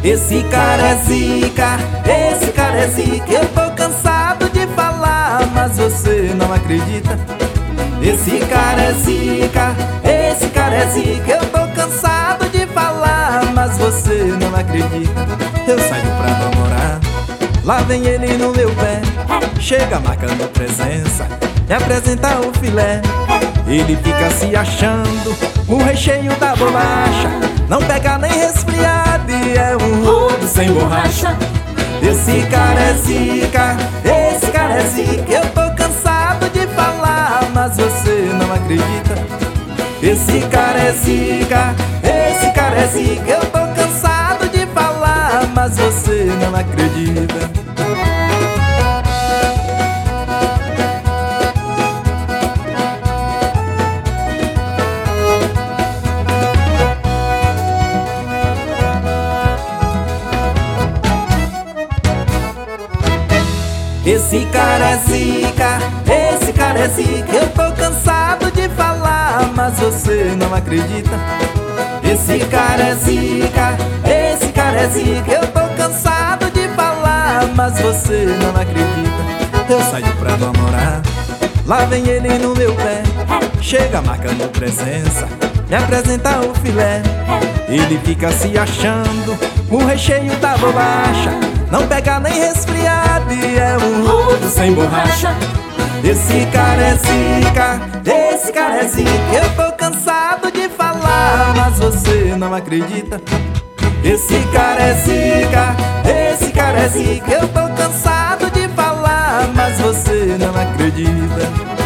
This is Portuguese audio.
Esse cara é zica, esse cara é zica. Eu tô cansado de falar, mas você não acredita. Esse cara é zica, esse cara é zica. Eu tô cansado de falar, mas você não acredita. Eu saio pra namorar, lá vem ele no meu pé. Chega marcando presença, me apresenta o filé. Ele fica se achando o recheio da bolacha. Não pega nem resfriado e é um rodo sem borracha. Esse cara é zica, esse cara é zica. Eu tô cansado de falar, mas você não acredita. Esse cara é zica, esse cara é zica. Eu tô cansado de falar, mas você não acredita. Esse cara é zica, esse cara é zica. Eu tô cansado de falar, mas você não acredita. Esse cara é zica, esse cara é zica. Eu tô cansado de falar, mas você não acredita. Eu saio pra namorar, lá vem ele no meu pé. Chega marcando presença, me apresenta o filé. Ele fica se achando o recheio da bolacha. Não pega nem resfriado e é um rodo sem borracha. Esse cara é zica, esse cara é zica. Eu tô cansado de falar, mas você não acredita. Esse cara é zica, esse cara é zica. Eu tô cansado de falar, mas você não acredita.